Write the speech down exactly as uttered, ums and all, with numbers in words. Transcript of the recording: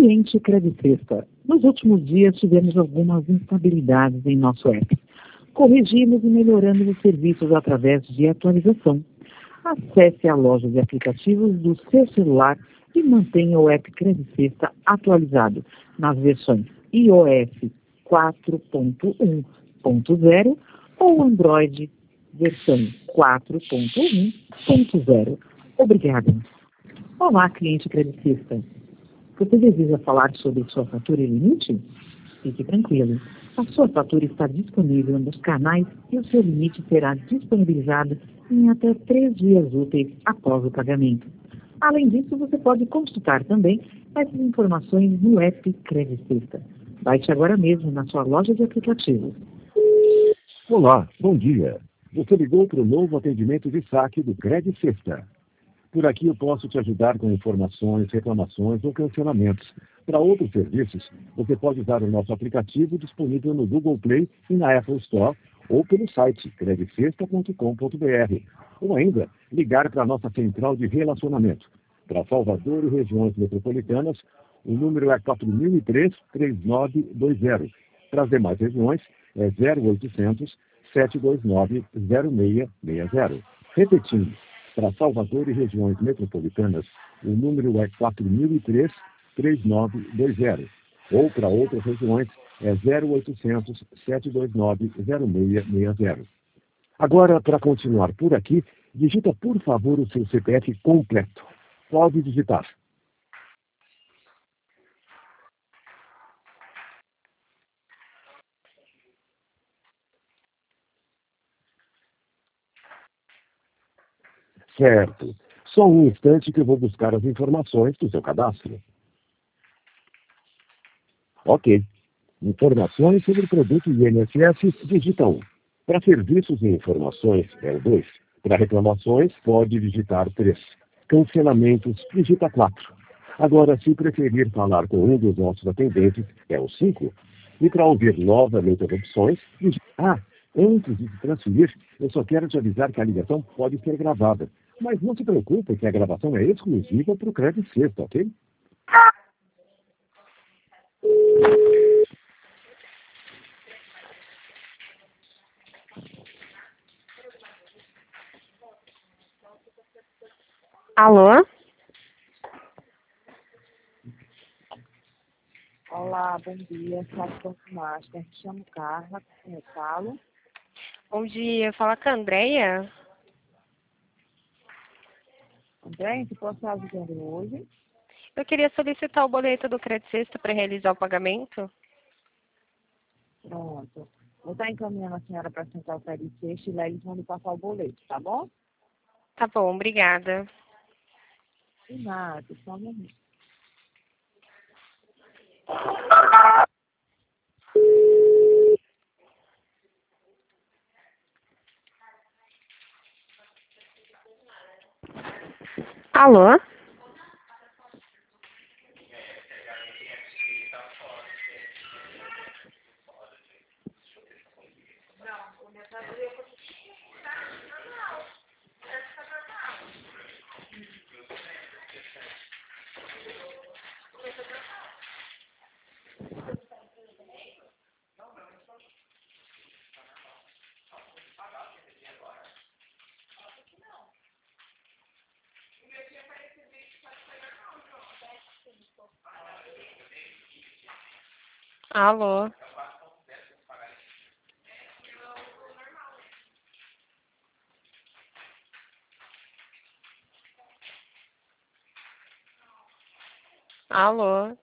Cliente Credicesta. Nos últimos dias tivemos algumas instabilidades em nosso app. Corrigimos e melhoramos os serviços através de atualização. Acesse a loja de aplicativos do seu celular e mantenha o app Credicesta atualizado nas versões iOS quatro ponto um ponto zero ou Android versão quatro ponto um ponto zero. Obrigada. Olá, cliente Credicesta. Você deseja falar sobre sua fatura e limite? Fique tranquilo. A sua fatura está disponível nos canais e o seu limite será disponibilizado em até três dias úteis após o pagamento. Além disso, você pode consultar também essas informações no app Credicesta. Baixe agora mesmo na sua loja de aplicativos. Olá, bom dia. Você ligou para o novo atendimento de saque do Credicesta. Por aqui eu posso te ajudar com informações, reclamações ou cancelamentos. Para outros serviços, você pode usar o nosso aplicativo disponível no Google Play e na Apple Store ou pelo site credicesta ponto com ponto br. Ou ainda, ligar para a nossa central de relacionamento. Para Salvador e regiões metropolitanas, o número é quatro mil e três, três nove dois zero. Para as demais regiões, é zero oitocentos, sete dois nove, zero seis seis zero. Repetindo, para Salvador e regiões metropolitanas, o número é quatro mil e três, três nove dois zero. Ou para outras regiões, é zero oitocentos, sete dois nove, zero seis seis zero. Agora, para continuar por aqui, digita por favor o seu C P F completo. Pode digitar. Certo. Só um instante que eu vou buscar as informações do seu cadastro. Ok. Informações sobre o produto I N S S, digita um. Para serviços e informações, é o dois. Para reclamações, pode digitar três. Cancelamentos, digita quatro. Agora, se preferir falar com um dos nossos atendentes, é o cinco. E para ouvir novamente as opções, digita... Ah, antes de transferir, eu só quero te avisar que a ligação pode ser gravada. Mas não se preocupe que a gravação é exclusiva para o Credicesta, ok? Alô? Olá, bom dia. Sabe Master. Me chamo Carla, como eu falo. Bom dia, fala com a Andréia. André, que posso estar ajudando hoje? Eu queria solicitar o boleto do Credicesta para realizar o pagamento. Pronto. Vou estar encaminhando a senhora para a Central Credicesta e lá eles vão lhe passar o boleto, tá bom? Tá bom, obrigada. De nada, só um minuto. Alô? Alô? Alô?